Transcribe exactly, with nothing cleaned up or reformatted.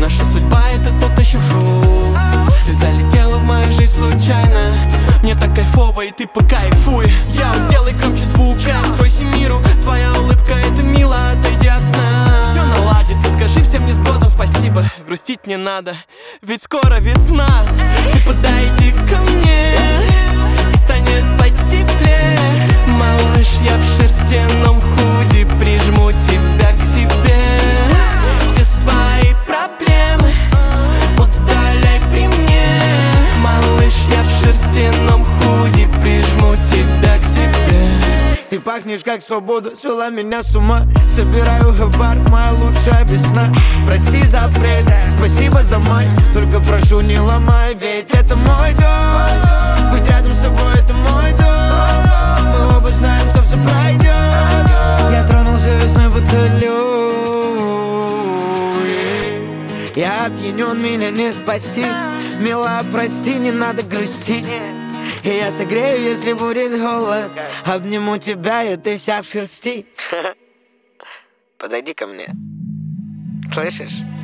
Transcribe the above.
Наша судьба — это тот еще фрукт. Ты залетела в мою жизнь случайно. Мне так кайфово, и ты покайфуй. Я сделай громче звука, откройся миру. Твоя улыбка — это мило, отойди от сна. Все наладится, скажи всем несгодам спасибо. Грустить не надо, ведь скоро весна. Ты подойди ко мне, и станет потеплее. Малыш, я в шерстяном худи, прижму тебя к себе. Все свои проблемы удаляй при мне. Малыш, я в шерстяном худи, прижму тебя к себе. Ты пахнешь как свобода, свела меня с ума. Собираю хабар, моя лучшая весна. Прости за апрель, спасибо за май. Только прошу, не ломай, ведь это мой дом. Быть рядом с тобой — это мой дом. Мы оба знаем, что все пройдет. Я тронулся весной, будто лед. Я опьянен, меня не спасти. Мила, прости, не надо грустить. И я согрею, если будет голод. Обниму тебя, и ты вся в шерсти. Подойди ко мне. Слышишь?